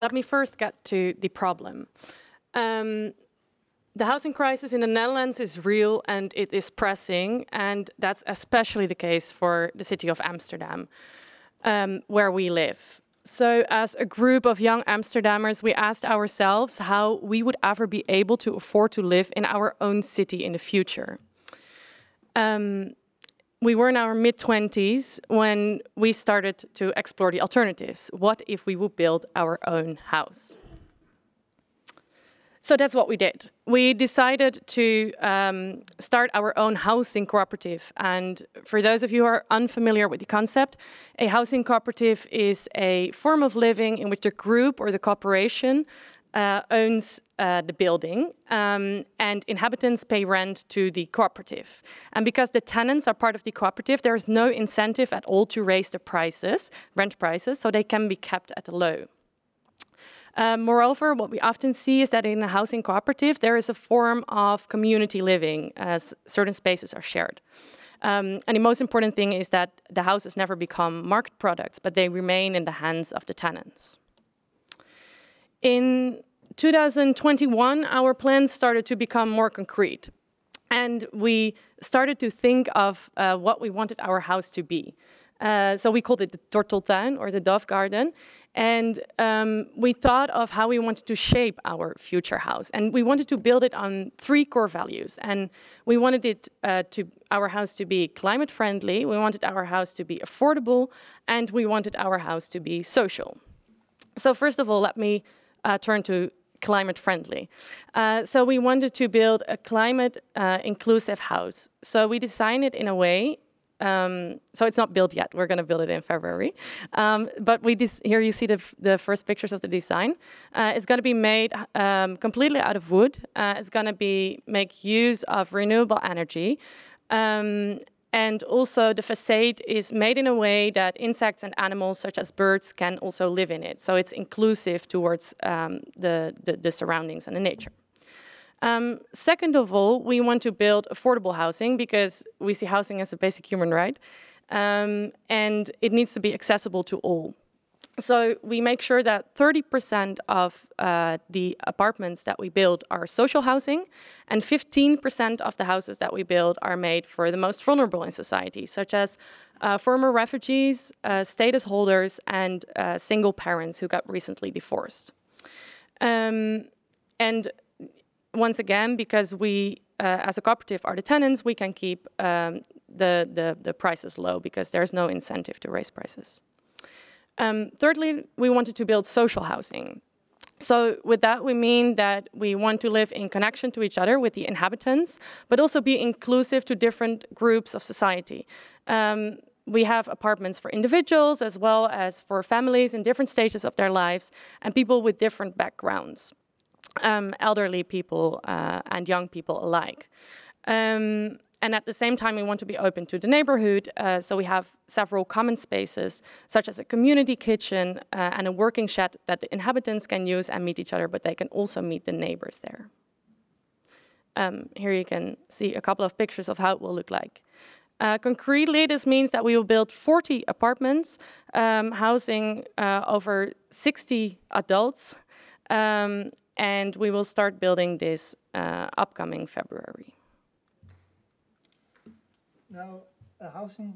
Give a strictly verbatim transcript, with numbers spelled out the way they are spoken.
Let me first get to the problem. Um, the housing crisis in the Netherlands is real and it is pressing, and that's especially the case for the city of Amsterdam, um, where we live. So as a group of young Amsterdammers, we asked ourselves how we would ever be able to afford to live in our own city in the future. Um, we were in our mid twenties when we started to explore the alternatives. What if we would build our own house? So that's what we did. We decided to um, start our own housing cooperative. And for those of you who are unfamiliar with the concept, a housing cooperative is a form of living in which the group or the corporation uh, owns uh, the building, um, and inhabitants pay rent to the cooperative. And because the tenants are part of the cooperative, there is no incentive at all to raise the prices, rent prices, so they can be kept at a low. Um, moreover, what we often see is that in a housing cooperative, there is a form of community living as certain spaces are shared. Um, and the most important thing is that the houses never become market products, but they remain in the hands of the tenants. In two thousand twenty-one, our plans started to become more concrete. And we started to think of uh, what we wanted our house to be. Uh, so we called it the Torteltuin, or the Dove Garden. And um, we thought of how we wanted to shape our future house. And we wanted to build it on three core values. And we wanted it uh, to our house to be climate friendly, we wanted our house to be affordable, and we wanted our house to be social. So first of all, let me uh, turn to climate friendly. Uh, so we wanted to build a climate uh, inclusive house. So we designed it in a way, um, so it's not built yet, we're gonna build it in February. Um, but we here you see the, the first pictures of the design. Uh, it's gonna be made um, completely out of wood. Uh, it's gonna be make use of renewable energy. Um, And also the facade is made in a way that insects and animals such as birds can also live in it. So it's inclusive towards um, the, the, the surroundings and the nature. Um, second of all, we want to build affordable housing because we see housing as a basic human right. Um, and it needs to be accessible to all. So we make sure that thirty percent of uh, the apartments that we build are social housing, and fifteen percent of the houses that we build are made for the most vulnerable in society, such as uh, former refugees, uh, status holders, and uh, single parents who got recently divorced. Um, and once again, because we, uh, as a cooperative, are the tenants, we can keep um, the, the, the prices low because there's no incentive to raise prices. Um, thirdly, we wanted to build social housing. So with that, we mean that we want to live in connection to each other with the inhabitants, but also be inclusive to different groups of society. Um, we have apartments for individuals as well as for families in different stages of their lives and people with different backgrounds, um, elderly people uh, and young people alike. Um, And at the same time, we want to be open to the neighborhood. Uh, so we have several common spaces, such as a community kitchen uh, and a working shed that the inhabitants can use and meet each other, but they can also meet the neighbors there. Um, here you can see a couple of pictures of how it will look like. Uh, concretely, this means that we will build forty apartments, um, housing uh, over sixty adults, um, and we will start building this uh, upcoming February. Now, a housing